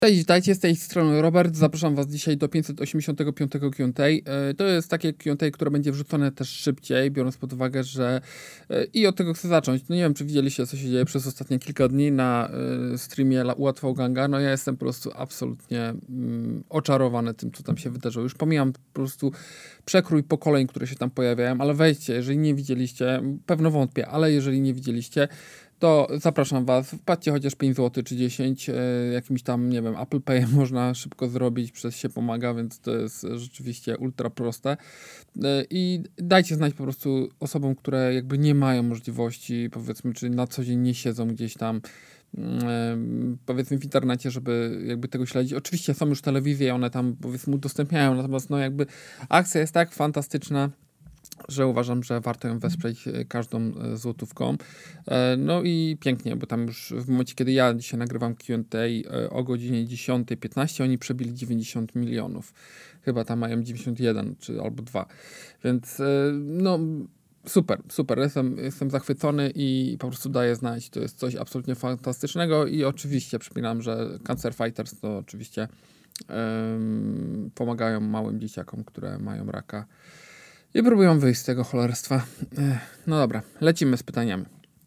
Cześć, witajcie, z tej strony Robert. Zapraszam Was dzisiaj do 585 Q&A. To jest takie Q&A, które będzie wrzucone też szybciej, biorąc pod uwagę, że i od tego chcę zacząć. No nie wiem, czy widzieliście, co się dzieje przez ostatnie kilka dni na streamie Łatwo Ganga. No ja jestem po prostu absolutnie oczarowany tym, co tam się wydarzyło. Już pomijam po prostu przekrój pokoleń, które się tam pojawiają, ale wejdźcie, jeżeli nie widzieliście, pewno wątpię, ale jeżeli nie widzieliście, to zapraszam Was, wpadźcie chociaż 5 zł czy 10, jakimś tam, nie wiem, Apple Pay można szybko zrobić, przez się pomaga, więc to jest rzeczywiście ultra proste. I dajcie znać po prostu osobom, które jakby nie mają możliwości, powiedzmy, czy na co dzień nie siedzą gdzieś tam, powiedzmy w internecie, żeby jakby tego śledzić. Oczywiście są już telewizje, one tam powiedzmy udostępniają, natomiast no jakby akcja jest tak fantastyczna, że uważam, że warto ją wesprzeć każdą złotówką. No i pięknie, bo tam już w momencie, kiedy ja dzisiaj nagrywam Q&A o godzinie 10:15, oni przebili 90 milionów. Chyba tam mają 91 czy albo 2. Więc no super. Jestem zachwycony i po prostu daję znać. To jest coś absolutnie fantastycznego i oczywiście przypominam, że Cancer Fighters to oczywiście pomagają małym dzieciakom, które mają raka. I próbują wyjść z tego cholerstwa. No dobra, lecimy z pytaniami.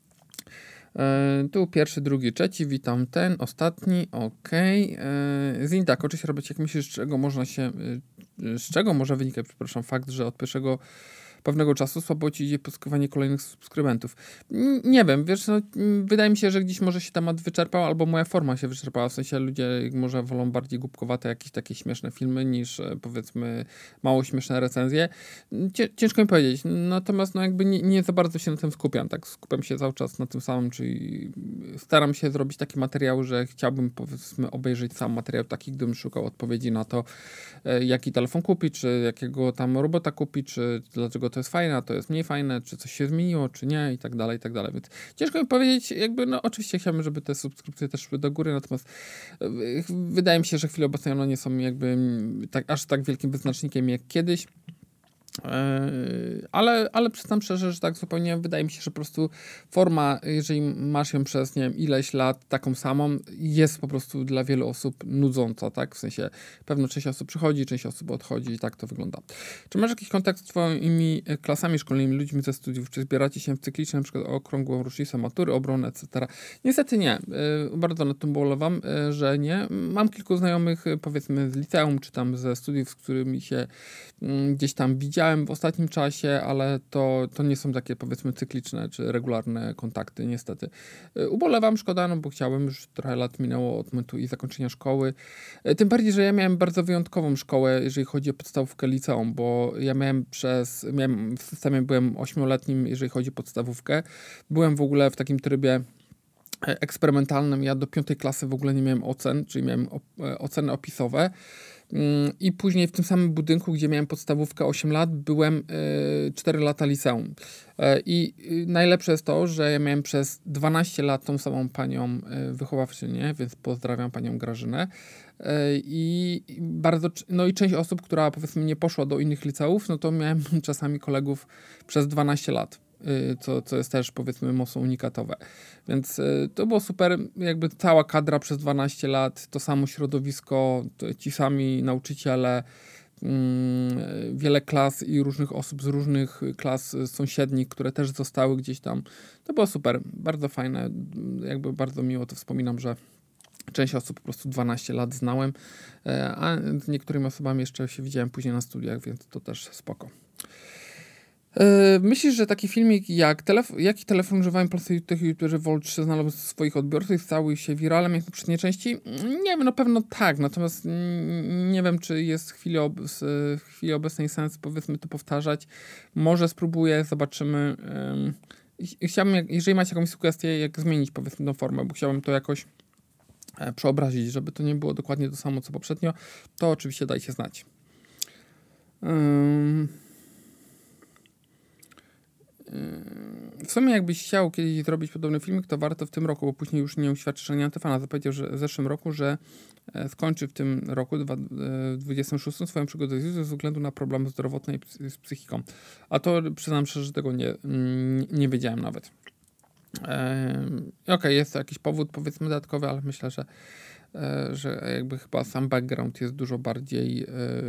Tu pierwszy, drugi, trzeci, witam ten, ostatni, okej. Zindak, oczywiście robić, jak myślisz, z czego może wynikać, fakt, że od pewnego czasu słabo ci idzie pozyskiwanie kolejnych subskrybentów. Nie wiem, wiesz, no, wydaje mi się, że gdzieś może się temat wyczerpał, albo moja forma się wyczerpała, w sensie ludzie może wolą bardziej głupkowate jakieś takie śmieszne filmy, niż powiedzmy mało śmieszne recenzje. Ciężko mi powiedzieć, natomiast no jakby nie za bardzo się na tym skupiam, tak, skupiam się cały czas na tym samym, czyli staram się zrobić takie materiały, że chciałbym powiedzmy obejrzeć sam materiał taki, gdybym szukał odpowiedzi na to, jaki telefon kupić, czy jakiego tam robota kupić, czy dlaczego to jest fajne, a to jest mniej fajne, czy coś się zmieniło, czy nie i tak dalej, więc ciężko mi powiedzieć, jakby no oczywiście chciałbym, żeby te subskrypcje też szły do góry, natomiast wydaje mi się, że w chwili obecnej one nie są jakby aż tak wielkim wyznacznikiem jak kiedyś. Ale przyznam szczerze, że tak zupełnie wydaje mi się, że po prostu forma, jeżeli masz ją przez, nie wiem, ileś lat taką samą, jest po prostu dla wielu osób nudząca, tak? W sensie pewno część osób przychodzi, część osób odchodzi i tak to wygląda. Czy masz jakiś kontakt z twoimi klasami szkolnymi, ludźmi ze studiów? Czy zbieracie się w cykliczne, na przykład o okrągłą rocznicę matury, obronę, etc.? Niestety nie. Bardzo nad tym bolewam, że nie. Mam kilku znajomych, powiedzmy z liceum, czy tam ze studiów, z którymi się gdzieś tam widziałem w ostatnim czasie, ale to nie są takie powiedzmy cykliczne czy regularne kontakty, niestety. Ubolewam, szkoda, no bo chciałem, już trochę lat minęło od momentu i zakończenia szkoły. Tym bardziej, że ja miałem bardzo wyjątkową szkołę, jeżeli chodzi o podstawówkę liceum, bo ja miałem w systemie byłem 8-letnim, jeżeli chodzi o podstawówkę. Byłem w ogóle w takim trybie eksperymentalnym. Ja do 5 klasy w ogóle nie miałem ocen, czyli miałem oceny opisowe. I później w tym samym budynku, gdzie miałem podstawówkę 8 lat, byłem 4 lata liceum. I najlepsze jest to, że ja miałem przez 12 lat tą samą panią wychowawczynię, więc pozdrawiam panią Grażynę. I część osób, która powiedzmy nie poszła do innych liceów, no to miałem czasami kolegów przez 12 lat. Co jest też powiedzmy mocno unikatowe. Więc to było super, jakby cała kadra przez 12 lat, to samo środowisko, ci sami nauczyciele, wiele klas i różnych osób z różnych klas sąsiednich, które też zostały gdzieś tam. To było super, bardzo fajne, jakby bardzo miło to wspominam, że część osób po prostu 12 lat znałem, a z niektórymi osobami jeszcze się widziałem później na studiach, więc to też spoko. Myślisz, że taki filmik jaki telefon używają polscy youtuberzy Volt 3 znalazł swoich odbiorców i stał się wiralem jak w poprzedniej części? Nie wiem, no pewno tak, natomiast nie wiem, czy jest w chwili obecnej sens powiedzmy to powtarzać. Może spróbuję, zobaczymy. Chciałbym, jeżeli macie jakąś sugestię, jak zmienić powiedzmy tą formę, bo chciałbym to jakoś przeobrazić, żeby to nie było dokładnie to samo co poprzednio, to oczywiście dajcie znać. W sumie jakbyś chciał kiedyś zrobić podobny filmik, to warto w tym roku, bo później już nie uświadczenia Antefana zapowiedział, że w zeszłym roku, że skończy w tym roku 26 swoją przygodę z ze względu na problemy zdrowotne i z psychiką. A to przyznam szczerze, że tego nie wiedziałem nawet. Okej, jest to jakiś powód powiedzmy dodatkowy, ale myślę, że że jakby chyba sam background jest dużo bardziej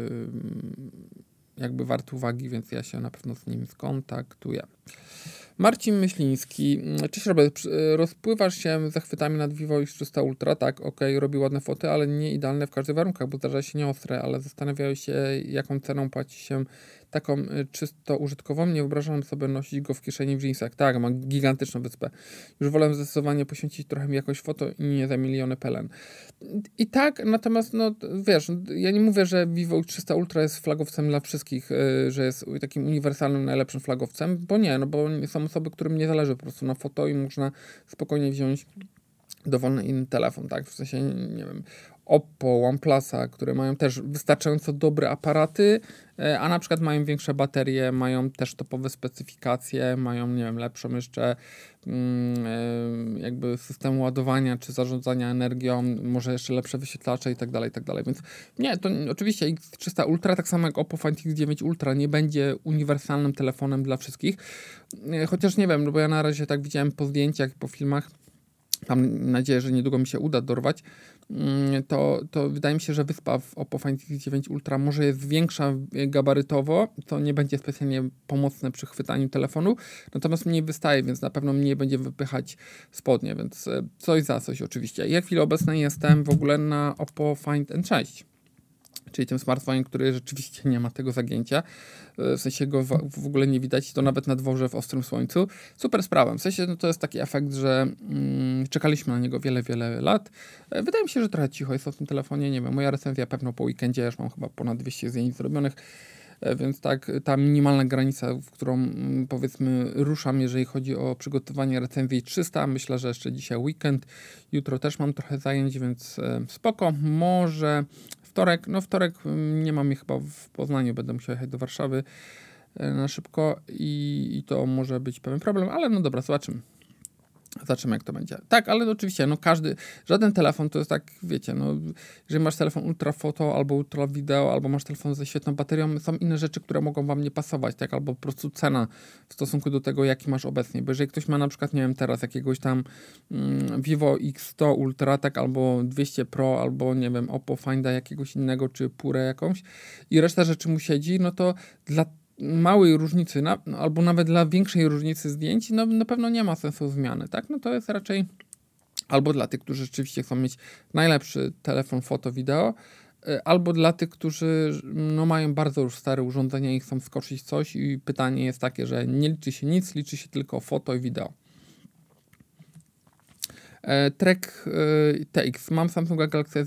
jakby wart uwagi, więc ja się na pewno z nim skontaktuję. Marcin Myśliński. Cześć Robert, rozpływasz się zachwytami nad Vivo X300 Ultra, tak, okej, robi ładne foty, ale nie idealne w każdych warunkach, bo zdarza się nieostre, ale zastanawiałem się, jaką ceną płaci się taką czysto użytkową. Nie wyobrażam sobie nosić go w kieszeni w jeansach. Tak, ma gigantyczną wyspę. Już wolę zdecydowanie poświęcić trochę mi jakoś foto i nie za miliony pelen. I tak, natomiast no wiesz, ja nie mówię, że Vivo X300 Ultra jest flagowcem dla wszystkich, że jest takim uniwersalnym, najlepszym flagowcem, bo nie, no bo są osoby, którym nie zależy po prostu na foto i można spokojnie wziąć dowolny inny telefon, tak, w sensie, nie wiem, Oppo, OnePlusa, które mają też wystarczająco dobre aparaty, a na przykład mają większe baterie, mają też topowe specyfikacje, mają, nie wiem, lepszą jeszcze jakby system ładowania czy zarządzania energią, może jeszcze lepsze wyświetlacze i tak dalej, więc nie, to oczywiście X300 Ultra, tak samo jak Oppo Find X9 Ultra nie będzie uniwersalnym telefonem dla wszystkich, chociaż nie wiem, no bo ja na razie tak widziałem po zdjęciach i po filmach, mam nadzieję, że niedługo mi się uda dorwać, to wydaje mi się, że wyspa w Oppo Find X9 Ultra może jest większa gabarytowo, to nie będzie specjalnie pomocne przy chwytaniu telefonu, natomiast mniej wystaje, więc na pewno mniej będzie wypychać spodnie, więc coś za coś oczywiście. Ja w chwili obecnej jestem w ogóle na Oppo Find N6. Czyli tym smartfonem, który rzeczywiście nie ma tego zagięcia. W sensie go w ogóle nie widać, to nawet na dworze w ostrym słońcu. Super sprawa. W sensie no to jest taki efekt, że czekaliśmy na niego wiele, wiele lat. Wydaje mi się, że trochę cicho jest o tym telefonie. Nie wiem, moja recenzja pewno po weekendzie, ja już mam chyba ponad 200 zdjęć zrobionych. Więc tak, ta minimalna granica, w którą powiedzmy ruszam, jeżeli chodzi o przygotowanie recenzji 300, myślę, że jeszcze dzisiaj weekend, jutro też mam trochę zajęć, więc spoko, może wtorek nie mam je chyba w Poznaniu, będę musiał jechać do Warszawy na szybko i to może być pewien problem, ale no dobra, zobaczymy. Zobaczymy, jak to będzie. Tak, ale oczywiście, no żaden telefon to jest tak, wiecie, no, jeżeli masz telefon ultra foto, albo ultra wideo, albo masz telefon ze świetną baterią, są inne rzeczy, które mogą wam nie pasować, tak, albo po prostu cena w stosunku do tego, jaki masz obecnie, bo jeżeli ktoś ma na przykład, nie wiem, teraz jakiegoś tam Vivo X100 Ultra, tak, albo 200 Pro, albo, nie wiem, Oppo Finda jakiegoś innego, czy Purę jakąś i reszta rzeczy mu siedzi, no to dla małej różnicy, albo nawet dla większej różnicy zdjęć, no na pewno nie ma sensu zmiany, tak? No to jest raczej albo dla tych, którzy rzeczywiście chcą mieć najlepszy telefon foto, wideo, albo dla tych, którzy no, mają bardzo już stare urządzenia i chcą skoczyć coś i pytanie jest takie, że nie liczy się nic, liczy się tylko foto i wideo. Trek TX. Mam Samsunga Galaxy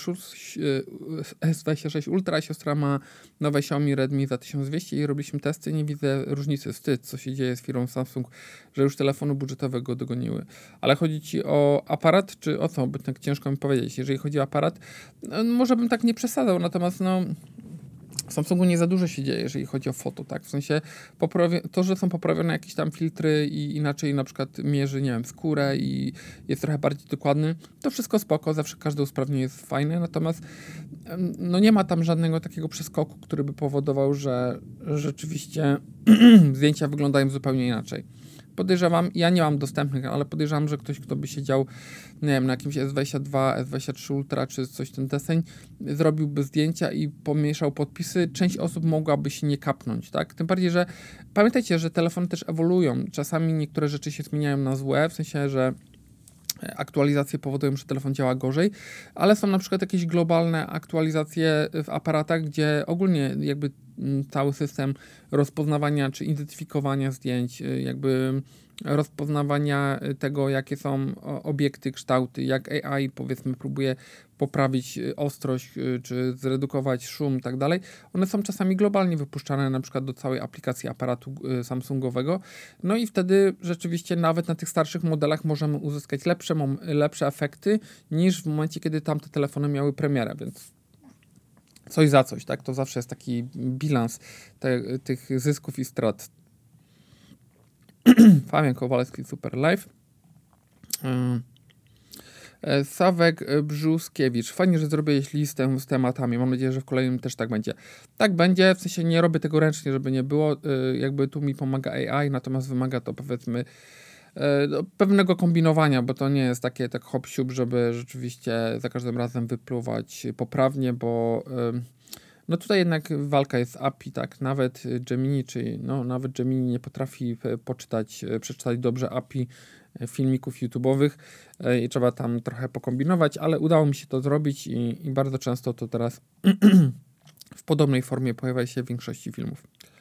S26 Ultra, siostra ma nowe Xiaomi Redmi za 1200 i robiliśmy testy, nie widzę różnicy. Wstyd, co się dzieje z firmą Samsung, że już telefonu budżetowego dogoniły. Ale chodzi ci o aparat, czy o co? Bo tak ciężko mi powiedzieć. Jeżeli chodzi o aparat, no, może bym tak nie przesadzał, natomiast no w Samsungu nie za dużo się dzieje, jeżeli chodzi o foto, tak? W sensie to, że są poprawione jakieś tam filtry i inaczej na przykład mierzy, nie wiem, skórę i jest trochę bardziej dokładny, to wszystko spoko, zawsze każde usprawnienie jest fajne, natomiast no nie ma tam żadnego takiego przeskoku, który by powodował, że rzeczywiście zdjęcia wyglądają zupełnie inaczej. Podejrzewam, ja nie mam dostępnych, ale podejrzewam, że ktoś, kto by siedział, nie wiem, na jakimś S22, S23 Ultra, czy coś ten deseń, zrobiłby zdjęcia i pomieszał podpisy, część osób mogłaby się nie kapnąć, tak? Tym bardziej, że pamiętajcie, że telefony też ewoluują. Czasami niektóre rzeczy się zmieniają na złe, w sensie, że aktualizacje powodują, że telefon działa gorzej, ale są na przykład jakieś globalne aktualizacje w aparatach, gdzie ogólnie jakby cały system rozpoznawania czy identyfikowania zdjęć, jakby rozpoznawania tego, jakie są obiekty, kształty, jak AI powiedzmy próbuje poprawić ostrość, czy zredukować szum i tak dalej. One są czasami globalnie wypuszczane na przykład do całej aplikacji aparatu samsungowego. No i wtedy rzeczywiście nawet na tych starszych modelach możemy uzyskać lepsze efekty niż w momencie, kiedy tamte telefony miały premierę, więc coś za coś, tak? To zawsze jest taki bilans tych zysków i strat. Fabian Kowalski, Super Live. Sawek Brzuskiewicz. Fajnie, że zrobiłeś listę z tematami. Mam nadzieję, że w kolejnym też tak będzie. Tak będzie, w sensie nie robię tego ręcznie, żeby nie było. Jakby tu mi pomaga AI, natomiast wymaga to powiedzmy pewnego kombinowania, bo to nie jest takie tak hop siup, żeby rzeczywiście za każdym razem wypluwać poprawnie, bo no tutaj jednak walka jest z API, tak, nawet Gemini, czyli no nawet Gemini nie potrafi przeczytać dobrze API filmików YouTube'owych i trzeba tam trochę pokombinować, ale udało mi się to zrobić i bardzo często to teraz w podobnej formie pojawia się w większości filmów.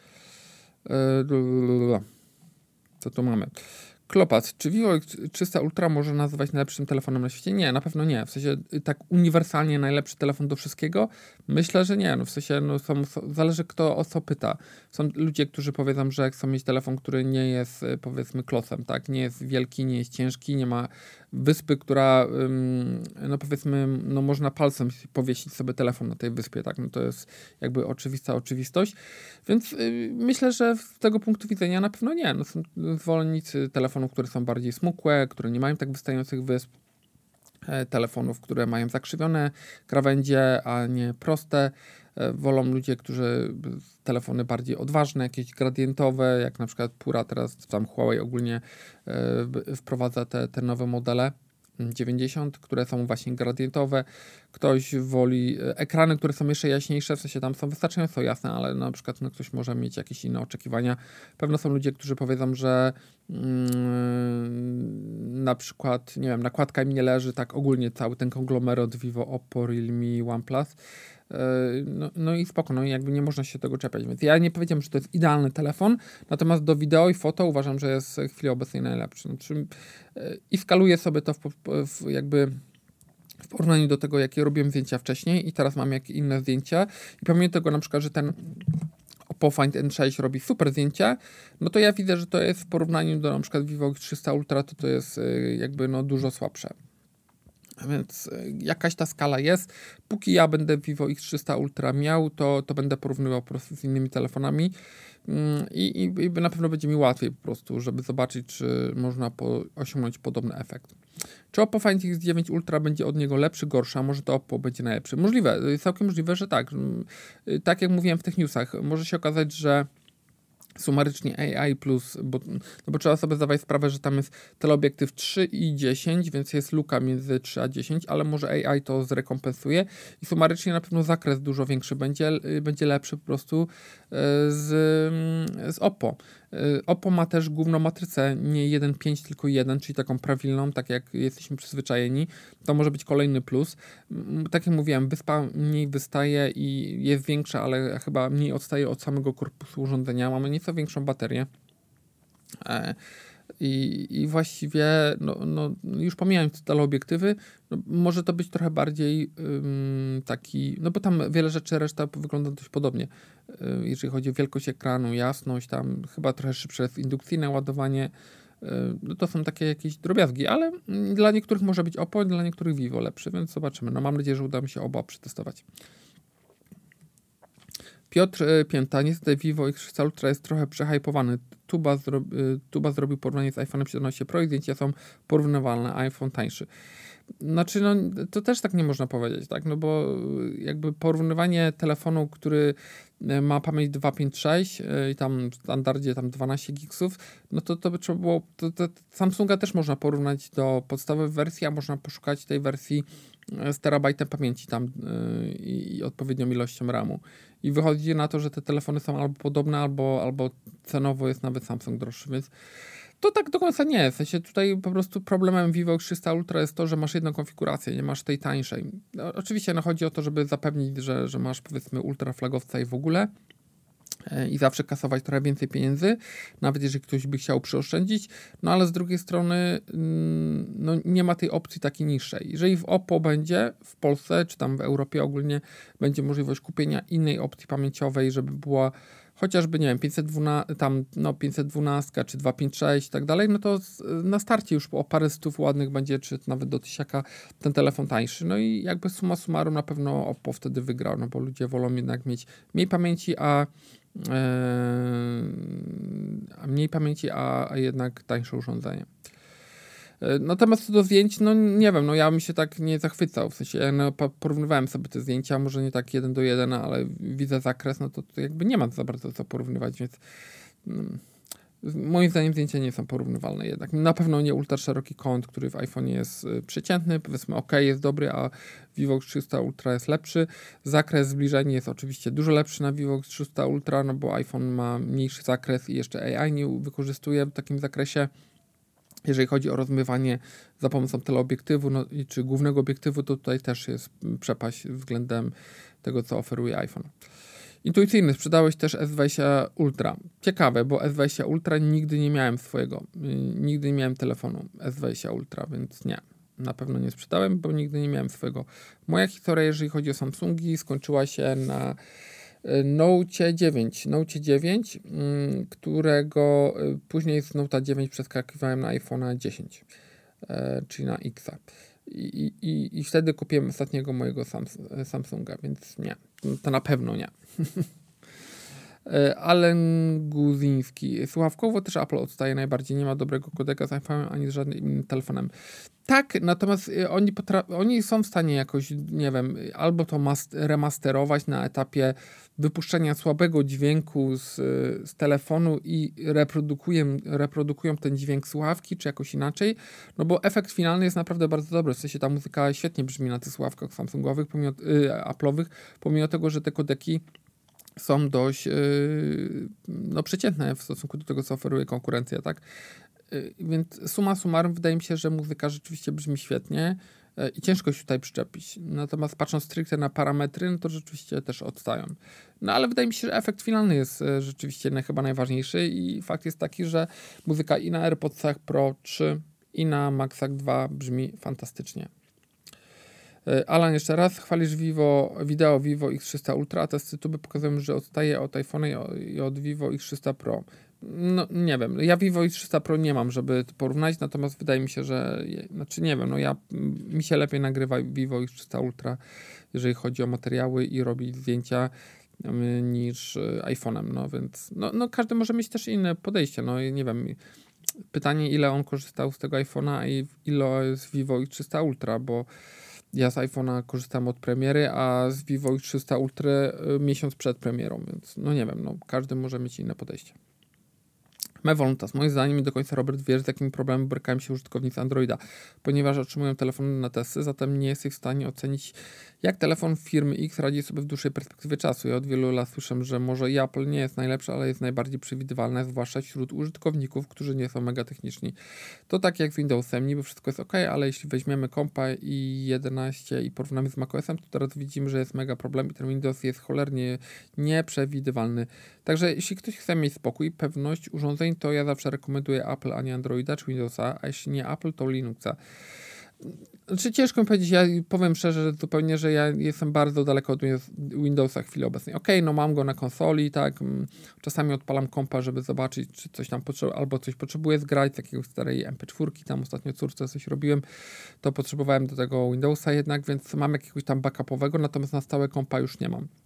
Co tu mamy? Klopac. Czy Vivo X300 Ultra może nazywać najlepszym telefonem na świecie? Nie, na pewno nie. W sensie tak uniwersalnie najlepszy telefon do wszystkiego? Myślę, że nie. No w sensie zależy kto o co pyta. Są ludzie, którzy powiedzą, że chcą mieć telefon, który nie jest powiedzmy klocem, tak? Nie jest wielki, nie jest ciężki, nie ma wyspy, która no powiedzmy, no można palcem powiesić sobie telefon na tej wyspie, tak? No to jest jakby oczywista oczywistość. Więc myślę, że z tego punktu widzenia na pewno nie. No są zwolennicy telefonów, które są bardziej smukłe, które nie mają tak wystających wysp, telefonów, które mają zakrzywione krawędzie, a nie proste. Wolą ludzie, którzy telefony bardziej odważne, jakieś gradientowe, jak na przykład Pura, teraz tam Huawei ogólnie wprowadza te nowe modele 90, które są właśnie gradientowe. Ktoś woli ekrany, które są jeszcze jaśniejsze, w sensie tam są wystarczająco jasne, ale na przykład no, ktoś może mieć jakieś inne oczekiwania. Pewno są ludzie, którzy powiedzą, że na przykład, nie wiem, nakładka im nie leży, tak ogólnie cały ten konglomerat Vivo, Oppo, Realme, OnePlus. No i spoko, no i jakby nie można się tego czepiać, więc ja nie powiedziałem, że to jest idealny telefon, natomiast do wideo i foto uważam, że jest w chwili obecnej najlepszy. Znaczy, i skaluję sobie to jakby w porównaniu do tego, jakie robiłem zdjęcia wcześniej i teraz mam jakie inne zdjęcia i pomimo tego na przykład, że ten Oppo Find N6 robi super zdjęcia, no to ja widzę, że to jest w porównaniu do na przykład Vivo X300 Ultra, to jest jakby no dużo słabsze. Więc jakaś ta skala jest. Póki ja będę Vivo X300 Ultra miał, to będę porównywał po prostu z innymi telefonami i na pewno będzie mi łatwiej po prostu, żeby zobaczyć, czy można osiągnąć podobny efekt. Czy Oppo Find X9 Ultra będzie od niego lepszy, gorszy, a może to Oppo będzie najlepszy? Możliwe, całkiem możliwe, że tak. Tak jak mówiłem w tych newsach, może się okazać, że sumarycznie AI+, bo trzeba sobie zdawać sprawę, że tam jest teleobiektyw 3 i 10, więc jest luka między 3 a 10, ale może AI to zrekompensuje i sumarycznie na pewno zakres dużo większy będzie lepszy po prostu z Oppo. Oppo ma też główną matrycę, nie 1.5, tylko 1, czyli taką prawilną, tak jak jesteśmy przyzwyczajeni. To może być kolejny plus. Tak jak mówiłem, wyspa mniej wystaje i jest większa, ale chyba mniej odstaje od samego korpusu urządzenia. Mamy nieco większą baterię. I właściwie, no, już pomijając teleobiektywy, no, może to być trochę bardziej taki, no bo tam wiele rzeczy, reszta wygląda dość podobnie. Jeżeli chodzi o wielkość ekranu, jasność, tam chyba trochę szybsze jest indukcyjne ładowanie. No to są takie jakieś drobiazgi, ale dla niektórych może być Oppo, dla niektórych Vivo lepszy, więc zobaczymy. No mam nadzieję, że uda mi się oba przetestować. Piotr Pięta, niestety Vivo X300 Ultra jest trochę przehypowany. Tuba zrobił porównanie z iPhone'em 17 Pro i zdjęcia są porównywalne, iPhone tańszy. Znaczy, no to też tak nie można powiedzieć, tak, no bo jakby porównywanie telefonu, który ma pamięć 256 i tam w standardzie tam 12 gigsów, no to by trzeba było, to Samsunga też można porównać do podstawowej wersji, a można poszukać tej wersji z terabajtem pamięci tam i odpowiednią ilością RAMu. I wychodzi na to, że te telefony są albo podobne, albo cenowo jest nawet Samsung droższy, więc to tak do końca nie jest. W sensie tutaj po prostu problemem Vivo X300 Ultra jest to, że masz jedną konfigurację, nie masz tej tańszej. No, oczywiście chodzi o to, żeby zapewnić, że masz powiedzmy ultra flagowca i w ogóle i zawsze kasować trochę więcej pieniędzy, nawet jeżeli ktoś by chciał przyoszczędzić, no ale z drugiej strony no, nie ma tej opcji takiej niższej. Jeżeli w Oppo będzie w Polsce, czy tam w Europie ogólnie będzie możliwość kupienia innej opcji pamięciowej, żeby była chociażby, nie wiem, 512 czy 256 i tak dalej, no to na starcie już o parę stów ładnych będzie, czy nawet do 1000 ten telefon tańszy. No i jakby summa summarum na pewno Oppo wtedy wygrał, no bo ludzie wolą jednak mieć mniej pamięci, a jednak tańsze urządzenie. Natomiast co do zdjęć, no nie wiem, no ja bym się tak nie zachwycał, w sensie ja porównywałem sobie te zdjęcia, może nie tak 1:1, ale widzę zakres, no to jakby nie ma za bardzo co porównywać, więc Moim zdaniem zdjęcia nie są porównywalne jednak. Na pewno nie ultra szeroki kąt, który w iPhone'ie jest przeciętny, powiedzmy OK, jest dobry, a Vivo X300 Ultra jest lepszy. Zakres zbliżenia jest oczywiście dużo lepszy na Vivo X300 Ultra, no bo iPhone ma mniejszy zakres i jeszcze AI nie wykorzystuje w takim zakresie. Jeżeli chodzi o rozmywanie za pomocą teleobiektywu czy głównego obiektywu, to tutaj też jest przepaść względem tego, co oferuje iPhone. Intuicyjny, sprzedałeś też S20 Ultra. Ciekawe, bo S20 Ultra nigdy nie miałem swojego. Nigdy nie miałem telefonu S20 Ultra, więc nie. Na pewno nie sprzedałem, bo nigdy nie miałem swojego. Moja historia, jeżeli chodzi o Samsungi, skończyła się na Note 9, którego później z Note 9 przeskakiwałem na iPhone'a 10, czyli na X'a. I wtedy kupiłem ostatniego mojego Samsunga, więc nie, to na pewno nie. Allen Guziński. Słuchawkowo też Apple odstaje najbardziej. Nie ma dobrego kodeka z iPhone'em ani z żadnym innym telefonem. Tak, natomiast oni są w stanie jakoś, nie wiem, albo to remasterować na etapie wypuszczenia słabego dźwięku z telefonu i reprodukują ten dźwięk słuchawki, czy jakoś inaczej, no bo efekt finalny jest naprawdę bardzo dobry. W sensie ta muzyka świetnie brzmi na tych słuchawkach Samsungowych, Apple'owych, pomimo tego, że te kodeki są dość przeciętne w stosunku do tego, co oferuje konkurencja, tak? Więc summa summarum wydaje mi się, że muzyka rzeczywiście brzmi świetnie i ciężko się tutaj przyczepić. Natomiast patrząc stricte na parametry, no to rzeczywiście też odstają. No ale wydaje mi się, że efekt finalny jest rzeczywiście chyba najważniejszy i fakt jest taki, że muzyka i na AirPodsach Pro 3 i na Maxach 2 brzmi fantastycznie. Alan, jeszcze raz, chwalisz wideo Vivo X300 Ultra, a testy tuby pokazują, że odstaje od iPhone'a i od Vivo X300 Pro. No nie wiem, ja Vivo X300 Pro nie mam, żeby to porównać, natomiast wydaje mi się, że, nie wiem, mi się lepiej nagrywa Vivo X300 Ultra, jeżeli chodzi o materiały i robić zdjęcia niż iPhone'em, no więc, każdy może mieć też inne podejście, nie wiem, pytanie ile on korzystał z tego iPhone'a i ile z Vivo X300 Ultra, bo ja z iPhone'a korzystam od premiery, a z Vivo X300 Ultra miesiąc przed premierą, więc nie wiem, każdy może mieć inne podejście. Voluntas. Moim zdaniem nie do końca, Robert, wiesz, z jakim problemem borykają się użytkownicy Androida, ponieważ otrzymują telefony na testy, zatem nie jesteś w stanie ocenić, jak telefon firmy X radzi sobie w dłuższej perspektywie czasu. Ja od wielu lat słyszę, że może i Apple nie jest najlepsze, ale jest najbardziej przewidywalne, zwłaszcza wśród użytkowników, którzy nie są mega techniczni. To tak jak z Windowsem, niby wszystko jest ok, ale jeśli weźmiemy kompa i 11 i porównamy z macOSem, to teraz widzimy, że jest mega problem i ten Windows jest cholernie nieprzewidywalny. Także jeśli ktoś chce mieć spokój, pewność urządzeń, to ja zawsze rekomenduję Apple, a nie Androida czy Windowsa, a jeśli nie Apple, to Linuxa. Znaczy ciężko mi powiedzieć, ja powiem szczerze zupełnie, że ja jestem bardzo daleko od Windowsa w chwili obecnej. Mam go na konsoli, tak, czasami odpalam kompa, żeby zobaczyć, czy coś tam albo coś potrzebuję zgrać, z jakiegoś starej MP4, tam ostatnio córce coś robiłem, to potrzebowałem do tego Windowsa jednak, więc mam jakiegoś tam backupowego, natomiast na stałe kompa już nie mam.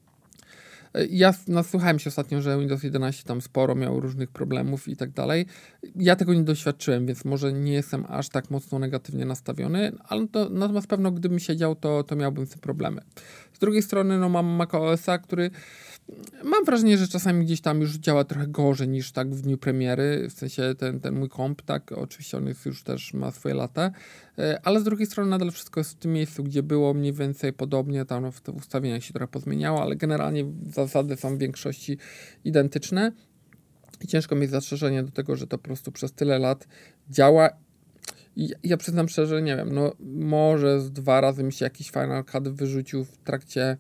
Ja nasłuchałem się ostatnio, że Windows 11 tam sporo miał różnych problemów i tak dalej. Ja tego nie doświadczyłem, więc może nie jestem aż tak mocno negatywnie nastawiony, ale natomiast pewno gdybym siedział, to miałbym z tym problemy. Z drugiej strony mam macOSa, który mam wrażenie, że czasami gdzieś tam już działa trochę gorzej niż tak w dniu premiery, w sensie ten mój komp, tak, oczywiście on już też ma swoje lata, ale z drugiej strony nadal wszystko jest w tym miejscu, gdzie było mniej więcej podobnie, tam w te ustawieniach się trochę pozmieniało, ale generalnie zasady są w większości identyczne i ciężko mieć zastrzeżenie do tego, że to po prostu przez tyle lat działa. I ja przyznam szczerze, nie wiem, może z 2 razy mi się jakiś Final Cut wyrzucił w trakcie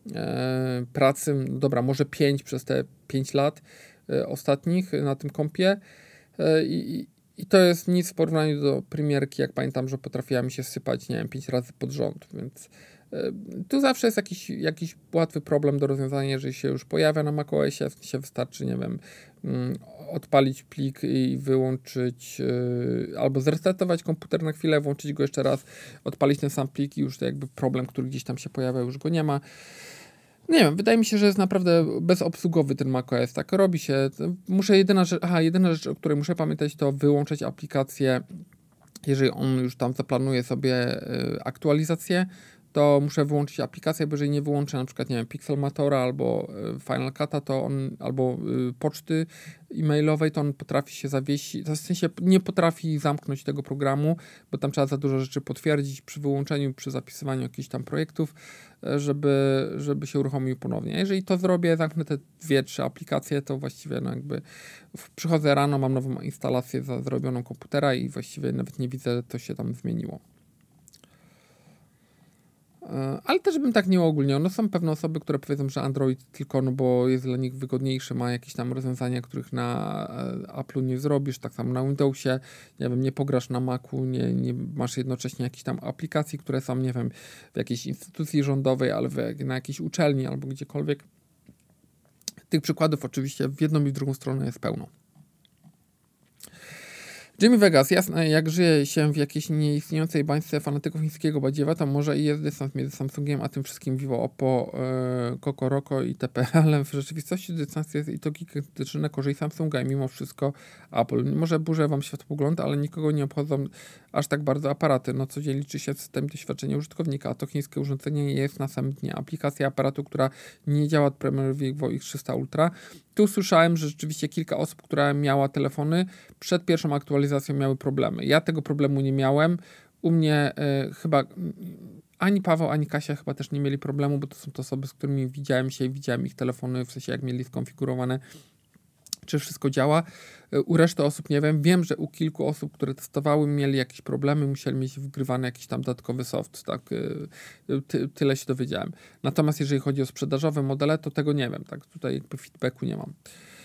pracy, dobra, może 5 przez te 5 lat ostatnich na tym kompie i to jest nic w porównaniu do premierki, jak pamiętam, że potrafiła mi się sypać, nie wiem, 5 razy pod rząd, więc tu zawsze jest jakiś łatwy problem do rozwiązania, jeżeli się już pojawia na macOSie, się wystarczy, nie wiem, odpalić plik i wyłączyć albo zresetować komputer na chwilę, włączyć go jeszcze raz, odpalić ten sam plik i już to jakby problem, który gdzieś tam się pojawia, już go nie ma. Nie wiem, wydaje mi się, że jest naprawdę bezobsługowy ten macOS, tak robi się. Jedyna rzecz, o której muszę pamiętać, to wyłączyć aplikację, jeżeli on już tam zaplanuje sobie aktualizację, to muszę wyłączyć aplikację, bo jeżeli nie wyłączę na przykład, nie wiem, Pixelmatora albo Final Cut'a, to on, albo poczty e-mailowej, to on potrafi się zawiesić, w sensie nie potrafi zamknąć tego programu, bo tam trzeba za dużo rzeczy potwierdzić przy wyłączeniu, przy zapisywaniu jakichś tam projektów, żeby się uruchomił ponownie. Jeżeli to zrobię, zamknę te 2-3 aplikacje, to właściwie no jakby przychodzę rano, mam nową instalację zrobioną komputera i właściwie nawet nie widzę, co się tam zmieniło. Ale też bym tak nie uogólniał. No są pewne osoby, które powiedzą, że Android tylko, no bo jest dla nich wygodniejszy, ma jakieś tam rozwiązania, których na Apple'u nie zrobisz, tak samo na Windowsie, nie wiem, nie pograsz na Macu, nie masz jednocześnie jakichś tam aplikacji, które są, nie wiem, w jakiejś instytucji rządowej, ale na jakiejś uczelni albo gdziekolwiek. Tych przykładów oczywiście w jedną i w drugą stronę jest pełno. Jimmy Vegas, jasne, jak żyje się w jakiejś nieistniejącej bańce fanatyków chińskiego badziewa, to może i jest dystans między Samsungiem a tym wszystkim Vivo, Oppo, Kokoroko itp., ale w rzeczywistości dystans jest i to gigantyczny na korzyść Samsunga i mimo wszystko Apple. Może burzę wam światopogląd, ale nikogo nie obchodzą aż tak bardzo aparaty. No co dzień liczy się system doświadczenia użytkownika, a to chińskie urządzenie jest na samym dnie. Aplikacja aparatu, która nie działa od premiery Vivo X300 Ultra. Tu słyszałem, że rzeczywiście kilka osób, która miała telefony przed pierwszą aktualizacją miały problemy. Ja tego problemu nie miałem. U mnie chyba ani Paweł, ani Kasia chyba też nie mieli problemu, bo to są te osoby, z którymi widziałem się i widziałem ich telefony, w sensie jak mieli skonfigurowane, czy wszystko działa. U reszty osób nie wiem. Wiem, że u kilku osób, które testowały, mieli jakieś problemy, musieli mieć wgrywany jakiś tam dodatkowy soft. Tak? Tyle się dowiedziałem. Natomiast jeżeli chodzi o sprzedażowe modele, to tego nie wiem. Tak? Tutaj jakby feedbacku nie mam.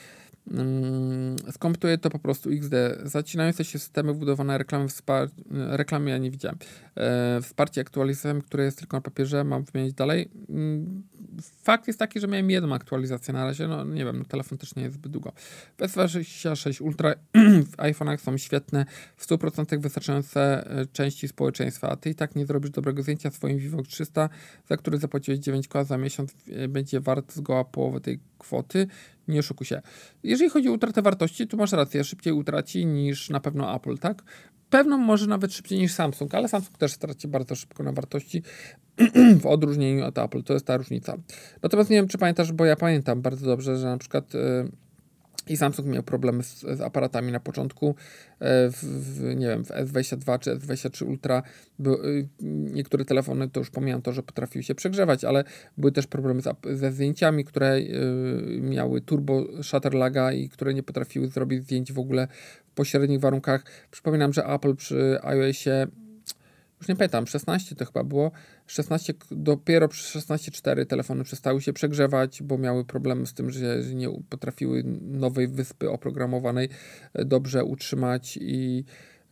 Skomentuję to po prostu XD. Zacinające się systemy wbudowane reklamy ja nie widziałem. Wsparcie aktualizacjami, które jest tylko na papierze, mam wymienić dalej. Fakt jest taki, że miałem jedną aktualizację na razie, no nie wiem, no, telefon też nie jest zbyt długo. S26 Ultra w iPhone'ach są świetne, w 100% wystarczające części społeczeństwa, a ty i tak nie zrobisz dobrego zdjęcia swoim Vivo 300, za który zapłaciłeś 9 koła za miesiąc, będzie wart zgoła połowę tej kwoty. Nie oszukuj się. Jeżeli chodzi o utratę wartości, to masz rację, szybciej utraci niż na pewno Apple, tak? Pewno może nawet szybciej niż Samsung, ale Samsung też straci bardzo szybko na wartości w odróżnieniu od Apple. To jest ta różnica. Natomiast nie wiem, czy pamiętasz, bo ja pamiętam bardzo dobrze, że na przykład i Samsung miał problemy z aparatami na początku, nie wiem, w S22 czy S23 Ultra niektóre telefony, to już pomijam to, że potrafiły się przegrzewać, ale były też problemy ze zdjęciami, które miały turbo shutter laga i które nie potrafiły zrobić zdjęć w ogóle w pośrednich warunkach. Przypominam, że Apple przy iOSie, już nie pamiętam, 16 to chyba było, 16, dopiero przy 16.4 telefony przestały się przegrzewać, bo miały problemy z tym, że nie potrafiły nowej wyspy oprogramowanej dobrze utrzymać i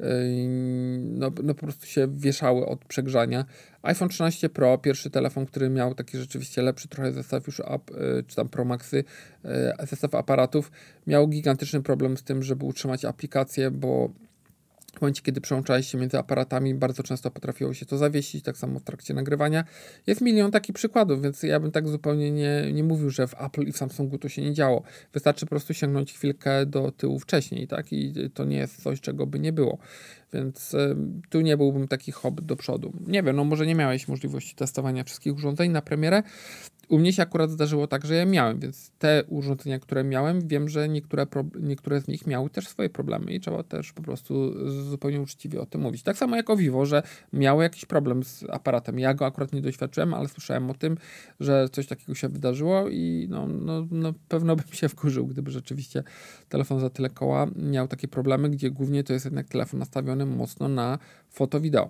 no po prostu się wieszały od przegrzania. iPhone 13 Pro, pierwszy telefon, który miał taki rzeczywiście lepszy trochę zestaw już czy tam Pro Maxy, zestaw aparatów, miał gigantyczny problem z tym, żeby utrzymać aplikację, bo w momencie, kiedy przełączałeś się między aparatami, bardzo często potrafiło się to zawiesić, tak samo w trakcie nagrywania. Jest milion takich przykładów, więc ja bym tak zupełnie nie mówił, że w Apple i w Samsungu to się nie działo. Wystarczy po prostu sięgnąć chwilkę do tyłu wcześniej, tak? I to nie jest coś, czego by nie było. Więc tu nie byłbym taki hop do przodu. Nie wiem, no może nie miałeś możliwości testowania wszystkich urządzeń na premierę. U mnie się akurat zdarzyło tak, że ja miałem, więc te urządzenia, które miałem, wiem, że niektóre z nich miały też swoje problemy i trzeba też po prostu zupełnie uczciwie o tym mówić. Tak samo jak o Vivo, że miało jakiś problem z aparatem. Ja go akurat nie doświadczyłem, ale słyszałem o tym, że coś takiego się wydarzyło i no pewno bym się wkurzył, gdyby rzeczywiście telefon za tyle koła miał takie problemy, gdzie głównie to jest jednak telefon nastawiony mocno na foto-wideo.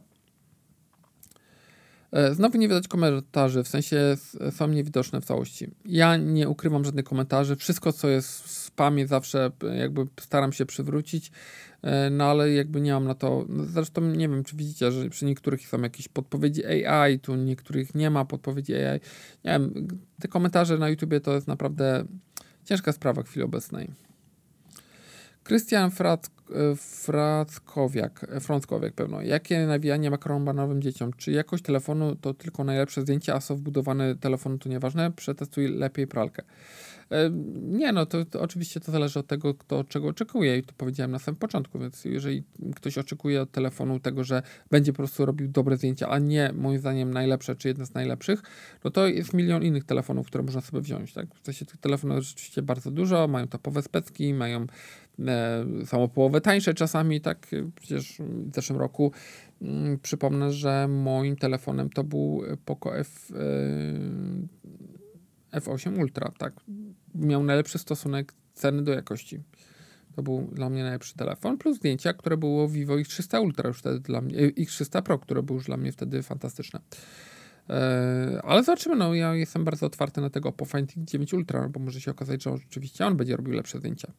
Znowu nie widać komentarzy, w sensie są niewidoczne w całości. Ja nie ukrywam żadnych komentarzy. Wszystko, co jest w spamie, zawsze jakby staram się przywrócić, no ale jakby nie mam na to. Zresztą nie wiem, czy widzicie, że przy niektórych są jakieś podpowiedzi AI, tu niektórych nie ma podpowiedzi AI. Nie wiem, te komentarze na YouTubie to jest naprawdę ciężka sprawa w chwili obecnej. Krystian Frąckowiak pewno. Jakie nawijanie makaronu dzieciom? Czy jakość telefonu to tylko najlepsze zdjęcia, a są wbudowane telefonu to nieważne? Przetestuj lepiej pralkę. Nie, no to oczywiście to zależy od tego, kto czego oczekuje i to powiedziałem na samym początku, więc jeżeli ktoś oczekuje od telefonu tego, że będzie po prostu robił dobre zdjęcia, a nie moim zdaniem najlepsze czy jedne z najlepszych, no to jest milion innych telefonów, które można sobie wziąć, tak? W sensie tych telefonów jest rzeczywiście bardzo dużo, mają topowe specki, mają są o połowę tańsze czasami, tak? Przecież w zeszłym roku przypomnę, że moim telefonem to był Poco F8 Ultra, tak? Miał najlepszy stosunek ceny do jakości. To był dla mnie najlepszy telefon, plus zdjęcia, które było Vivo X300 Ultra już wtedy dla mnie, X300 Pro, które było już dla mnie wtedy fantastyczne. Ale zobaczymy, no ja jestem bardzo otwarty na tego Oppo Find X9 Ultra, bo może się okazać, że rzeczywiście on będzie robił lepsze zdjęcia.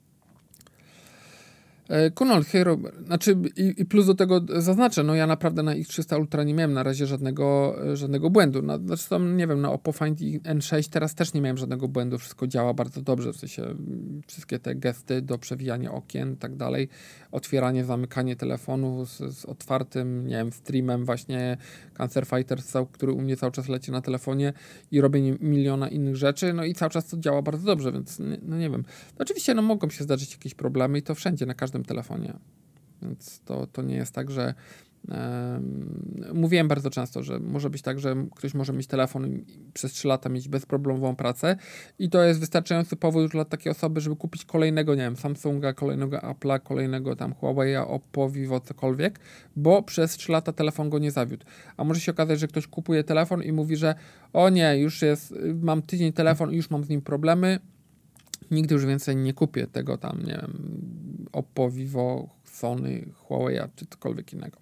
Kunol, znaczy i plus do tego zaznaczę, no ja naprawdę na X300 Ultra nie miałem na razie żadnego błędu. Znaczy tam, nie wiem, na Oppo Find N6 teraz też nie miałem żadnego błędu, wszystko działa bardzo dobrze, w sensie wszystkie te gesty do przewijania okien i tak dalej, otwieranie, zamykanie telefonu z otwartym, nie wiem, streamem właśnie Cancer Fighters, który u mnie cały czas leci na telefonie i robienie miliona innych rzeczy, no i cały czas to działa bardzo dobrze, więc no nie wiem. Oczywiście no mogą się zdarzyć jakieś problemy i to wszędzie, na każdym telefonie. Więc to nie jest tak, że mówiłem bardzo często, że może być tak, że ktoś może mieć telefon i przez 3 lata mieć bezproblemową pracę i to jest wystarczający powód dla takiej osoby, żeby kupić kolejnego, nie wiem, Samsunga, kolejnego Apple'a, kolejnego tam Huawei'a, Oppo, Vivo, cokolwiek, bo przez 3 lata telefon go nie zawiódł. A może się okazać, że ktoś kupuje telefon i mówi, że o nie, już mam tydzień telefon i już mam z nim problemy, nigdy już więcej nie kupię tego tam, nie wiem, Oppo, Vivo, Sony, Huawei'a czy cokolwiek innego.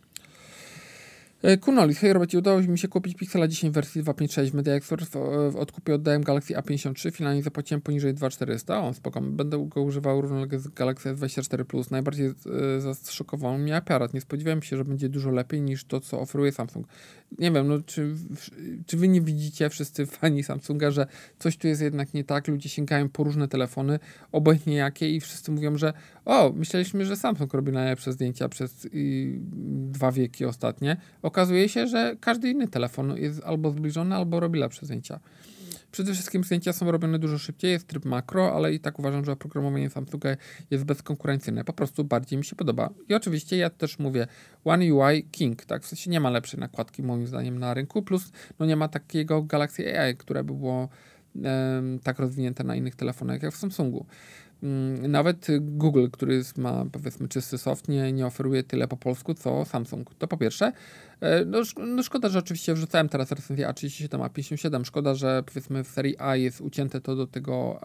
Kunolis, hej Robercie, udało mi się kupić Pixela 10 w wersji 256 w Media Expert. W odkupie oddałem Galaxy A53, finalnie zapłaciłem poniżej 2400. O, spoko, będę go używał równolegle z Galaxy S24 Plus. Najbardziej zaszokował mnie aparat. Nie spodziewałem się, że będzie dużo lepiej niż to, co oferuje Samsung. Nie wiem, no czy wy nie widzicie, wszyscy fani Samsunga, że coś tu jest jednak nie tak, ludzie sięgają po różne telefony, obojętnie jakie i wszyscy mówią, że myśleliśmy, że Samsung robi najlepsze zdjęcia przez 2 wieki ostatnie. Okazuje się, że każdy inny telefon jest albo zbliżony, albo robi lepsze zdjęcia. Przede wszystkim zdjęcia są robione dużo szybciej, jest tryb makro, ale i tak uważam, że oprogramowanie Samsunga jest bezkonkurencyjne. Po prostu bardziej mi się podoba. I oczywiście ja też mówię One UI King, tak? W sensie nie ma lepszej nakładki moim zdaniem na rynku, plus no nie ma takiego Galaxy AI, które by było tak rozwinięte na innych telefonach jak w Samsungu. Nawet Google, który ma powiedzmy czysty soft, nie oferuje tyle po polsku, co Samsung. To po pierwsze. No szkoda, że oczywiście wrzucałem teraz recenzję A37, A57. Szkoda, że powiedzmy w serii A jest ucięte to do tego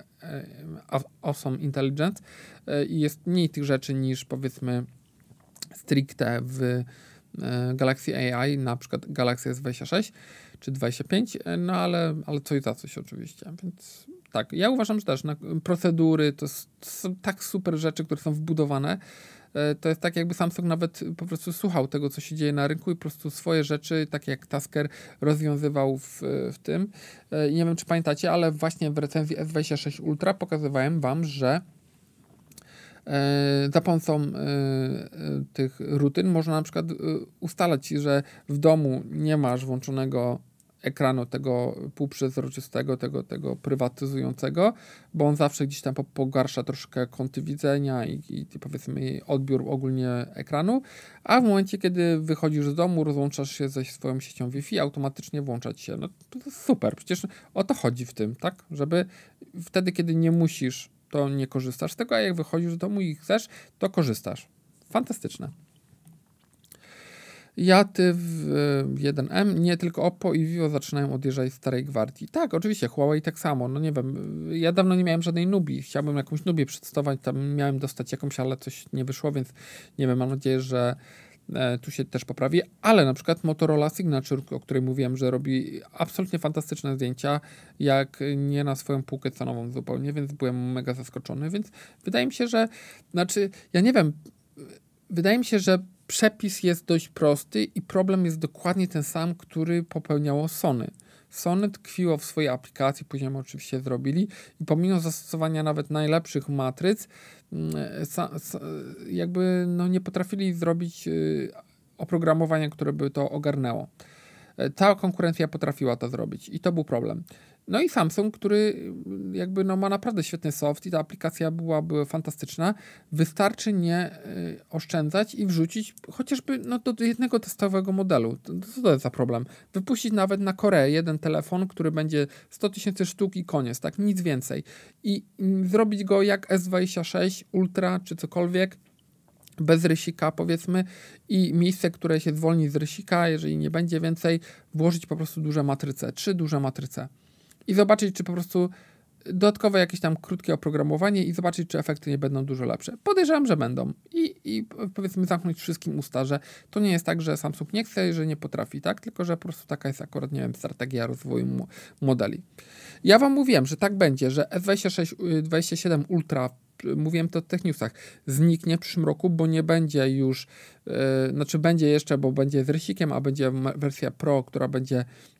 Awesome Intelligence i jest mniej tych rzeczy niż powiedzmy stricte w Galaxy AI, na przykład Galaxy S26 czy 25, no ale coś za coś oczywiście, więc tak, ja uważam, że też procedury to są tak super rzeczy, które są wbudowane. To jest tak, jakby Samsung nawet po prostu słuchał tego, co się dzieje na rynku i po prostu swoje rzeczy, takie jak Tasker, rozwiązywał w tym. Nie wiem, czy pamiętacie, ale właśnie w recenzji S26 Ultra pokazywałem wam, że za pomocą tych rutyn można na przykład ustalać, że w domu nie masz włączonego ekranu tego półprzezroczystego, tego prywatyzującego, bo on zawsze gdzieś tam pogarsza troszkę kąty widzenia i powiedzmy odbiór ogólnie ekranu, a w momencie, kiedy wychodzisz z domu, rozłączasz się ze swoją siecią Wi-Fi, automatycznie włączać się. No to jest super, przecież o to chodzi w tym, tak? Żeby wtedy, kiedy nie musisz, to nie korzystasz z tego, a jak wychodzisz z domu i chcesz, to korzystasz. Fantastyczne. Ty w 1M, nie tylko Oppo i Vivo zaczynają odjeżdżać z starej gwardii. Tak, oczywiście, Huawei tak samo, no nie wiem, ja dawno nie miałem żadnej Nubii, chciałbym jakąś Nubię przedstawiać, tam miałem dostać jakąś, ale coś nie wyszło, więc nie wiem, mam nadzieję, że tu się też poprawi, ale na przykład Motorola Signature, o której mówiłem, że robi absolutnie fantastyczne zdjęcia, jak nie na swoją półkę cenową zupełnie, więc byłem mega zaskoczony, więc wydaje mi się, że, ja nie wiem, wydaje mi się, że przepis jest dość prosty i problem jest dokładnie ten sam, który popełniało Sony. Sony tkwiło w swojej aplikacji, później oczywiście zrobili i pomimo zastosowania nawet najlepszych matryc, jakby nie potrafili zrobić oprogramowania, które by to ogarnęło. Ta konkurencja potrafiła to zrobić i to był problem. No i Samsung, który jakby ma naprawdę świetny soft i ta aplikacja byłaby fantastyczna. Wystarczy nie oszczędzać i wrzucić chociażby do jednego testowego modelu. Co to jest za problem? Wypuścić nawet na Koreę jeden telefon, który będzie 100 000 sztuk i koniec, tak? Nic więcej. I zrobić go jak S26 Ultra czy cokolwiek, bez rysika powiedzmy i miejsce, które się zwolni z rysika, jeżeli nie będzie więcej, włożyć po prostu duże matryce, 3 duże matryce i zobaczyć, czy po prostu dodatkowe jakieś tam krótkie oprogramowanie i zobaczyć, czy efekty nie będą dużo lepsze. Podejrzewam, że będą i powiedzmy zamknąć wszystkim usta, że to nie jest tak, że Samsung nie chce, że nie potrafi, tak? Tylko, że po prostu taka jest akurat, nie wiem, strategia rozwoju modeli. Ja wam mówiłem, że tak będzie, że S26, 27 Ultra, mówiłem to w tych newsach, zniknie w przyszłym roku, bo nie będzie już, będzie jeszcze, bo będzie z rysikiem, a będzie wersja Pro, która będzie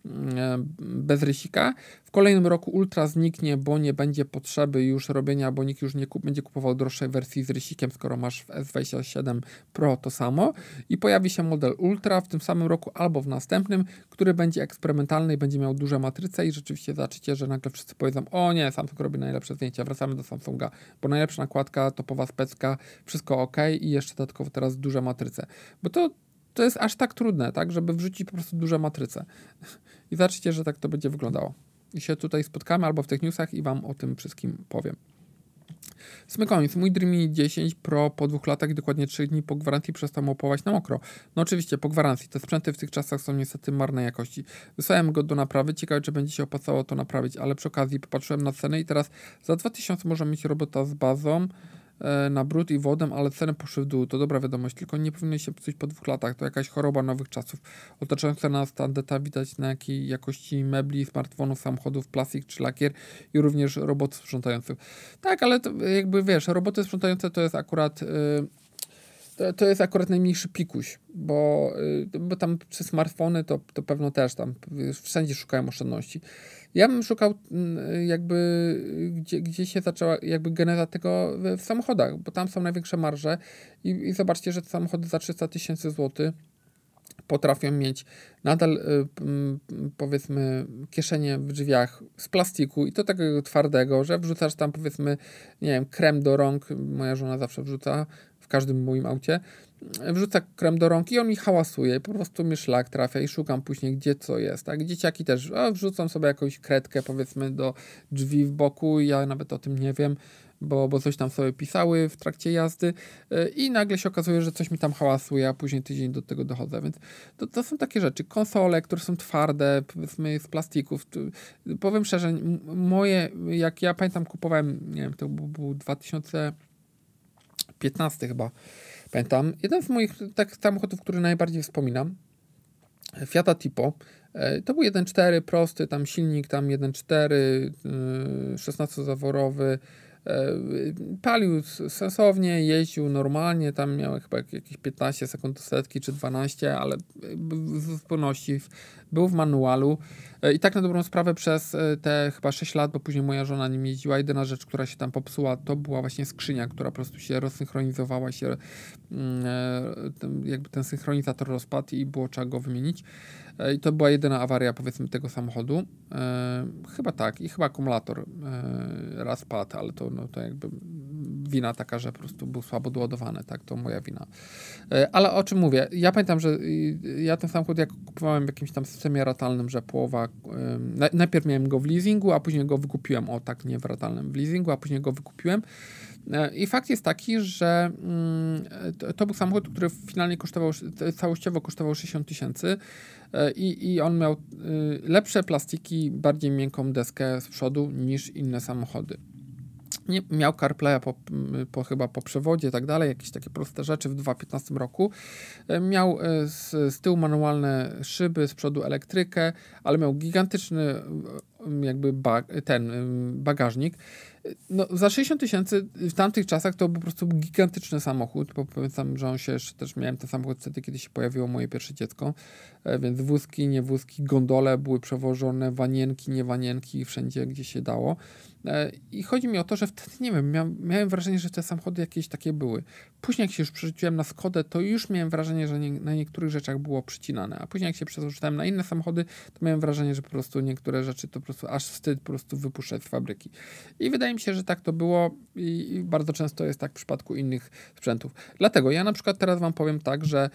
bez rysika. W kolejnym roku Ultra zniknie, bo nie będzie potrzeby już robienia, bo nikt już nie będzie kupował droższej wersji z rysikiem, skoro masz w S27 Pro to samo. I pojawi się model Ultra w tym samym roku albo w następnym, który będzie eksperymentalny i będzie miał duże matryce i rzeczywiście zobaczycie, że nagle wszyscy powiedzą, o nie, Samsung robi najlepsze zdjęcia, wracamy do Samsunga, bo najlepsza nakładka, topowa specka, wszystko ok i jeszcze dodatkowo teraz duże matryce. Bo to jest aż tak trudne, tak, żeby wrzucić po prostu duże matryce. I zobaczycie, że tak to będzie wyglądało. I się tutaj spotkamy albo w tych newsach i wam o tym wszystkim powiem. Koniec. Mój Dream Mini 10 Pro po 2 latach i dokładnie 3 dni po gwarancji przestał mopować na mokro. No oczywiście po gwarancji. Te sprzęty w tych czasach są niestety marnej jakości. Wysłałem go do naprawy. Ciekawe, czy będzie się opłacało to naprawić, ale przy okazji popatrzyłem na ceny i teraz za 2000 można mieć robota z bazą na brud i wodę, ale ceny poszły w dół. To dobra wiadomość, tylko nie powinno się psuć po 2 latach. To jakaś choroba nowych czasów. Otaczająca nas tandeta widać na jakiej jakości mebli, smartfonów, samochodów, plastik czy lakier i również robotów sprzątających. Tak, ale to jakby wiesz, roboty sprzątające to jest akurat to jest akurat najmniejszy pikuś, bo tam przy smartfony to pewno też tam wszędzie szukają oszczędności. Ja bym szukał jakby, gdzie się zaczęła jakby geneza tego w samochodach, bo tam są największe marże i zobaczcie, że te samochody za 300 000 złotych potrafią mieć nadal powiedzmy kieszenie w drzwiach z plastiku i to takiego twardego, że wrzucasz tam powiedzmy, nie wiem, krem do rąk, moja żona zawsze wrzuca w każdym moim aucie, wrzuca krem do rąk i on mi hałasuje, po prostu mi szlak trafia i szukam później, gdzie co jest, tak? Dzieciaki też, wrzucam sobie jakąś kredkę powiedzmy do drzwi w boku i ja nawet o tym nie wiem, bo coś tam sobie pisały w trakcie jazdy i nagle się okazuje, że coś mi tam hałasuje, a później tydzień do tego dochodzę, więc to są takie rzeczy. Konsole, które są twarde, powiedzmy z plastików. Powiem szczerze, moje, jak ja pamiętam kupowałem, nie wiem, to był 2015 chyba, pamiętam, jeden z moich tak samochodów, który najbardziej wspominam, Fiata Tipo. To był 1.4 prosty, tam silnik, tam 1.4, 16-zaworowy, palił sensownie, jeździł normalnie, tam miał chyba jakieś 15 sekund do setki czy 12, ale w zupełności był w manualu i tak na dobrą sprawę przez te chyba 6 lat, bo później moja żona nim jeździła, jedyna rzecz, która się tam popsuła, to była właśnie skrzynia, która po prostu się rozsynchronizowała, jakby ten synchronizator rozpadł i było trzeba go wymienić. I to była jedyna awaria powiedzmy tego samochodu. Chyba tak. I chyba akumulator raz padł, ale to jakby wina taka, że po prostu był słabo doładowany, tak? To moja wina. Ale o czym mówię? Ja pamiętam, że ja ten samochód jak kupowałem w jakimś tam systemie ratalnym, że połowa... Najpierw miałem go w leasingu, a później go wykupiłem. O tak, nie w ratalnym, w leasingu, a później go wykupiłem. I fakt jest taki, że to był samochód, który finalnie całościowo kosztował 60 000 i on miał lepsze plastiki, bardziej miękką deskę z przodu niż inne samochody. Nie, miał CarPlaya chyba po przewodzie i tak dalej, jakieś takie proste rzeczy w 2015 roku. Miał z tyłu manualne szyby, z przodu elektrykę, ale miał gigantyczny jakby bagażnik. No, za 60 000 w tamtych czasach to po prostu był gigantyczny samochód, bo pamiętam, że on się jeszcze też miałem ten samochód wtedy, kiedy się pojawiło moje pierwsze dziecko, więc wózki, nie wózki, gondole były przewożone, wanienki, nie wanienki, wszędzie, gdzie się dało. I chodzi mi o to, że wtedy, nie wiem, miałem wrażenie, że te samochody jakieś takie były. Później jak się już przerzuciłem na Skodę, to już miałem wrażenie, że na niektórych rzeczach było przycinane, a później jak się przerzuciłem na inne samochody, to miałem wrażenie, że po prostu niektóre rzeczy to po prostu aż wstyd po prostu wypuszczać z fabryki. I wydaje mi się, że tak to było i bardzo często jest tak w przypadku innych sprzętów. Dlatego ja na przykład teraz wam powiem tak, że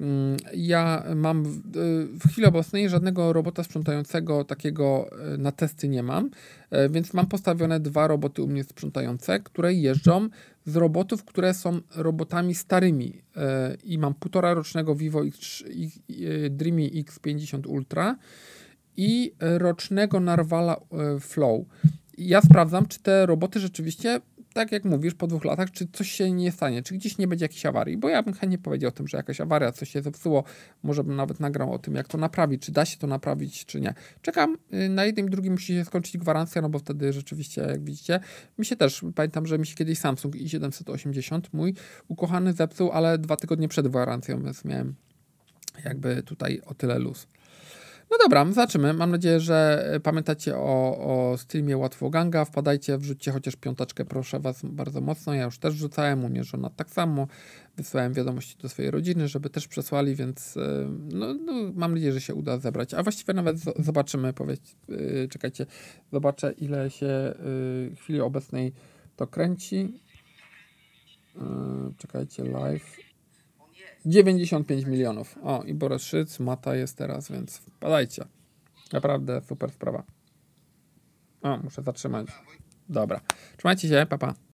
ja mam w chwili obecnej żadnego robota sprzątającego takiego na testy nie mam, więc mam postawione 2 roboty u mnie sprzątające, które jeżdżą z robotów, które są robotami starymi i mam 1,5 rocznego Vivo Dreamy X50 Ultra i rocznego Narvala Flow. Ja sprawdzam, czy te roboty rzeczywiście, tak jak mówisz, po 2 latach, czy coś się nie stanie, czy gdzieś nie będzie jakiejś awarii, bo ja bym chętnie powiedział o tym, że jakaś awaria, coś się zepsuło, może bym nawet nagrał o tym, jak to naprawić, czy da się to naprawić, czy nie. Czekam, na jednym i drugim musi się skończyć gwarancja, no bo wtedy rzeczywiście, jak widzicie, mi się też, pamiętam, że mi się kiedyś Samsung i780, mój ukochany, zepsuł, ale 2 tygodnie przed gwarancją, więc miałem jakby tutaj o tyle luz. No dobra, zobaczymy. Mam nadzieję, że pamiętacie o streamie Łatwoganga. Wpadajcie, wrzućcie chociaż 5, proszę was bardzo mocno. Ja już też wrzucałem, u mnie żona tak samo. Wysłałem wiadomości do swojej rodziny, żeby też przesłali, więc no, mam nadzieję, że się uda zebrać. A właściwie nawet zobaczymy, czekajcie, zobaczę, ile się w chwili obecnej to kręci. Czekajcie, live. 95 milionów. O, i Borys Szyc, Mata jest teraz, więc wpadajcie. Naprawdę super sprawa. O, muszę zatrzymać. Dobra. Trzymajcie się, pa pa.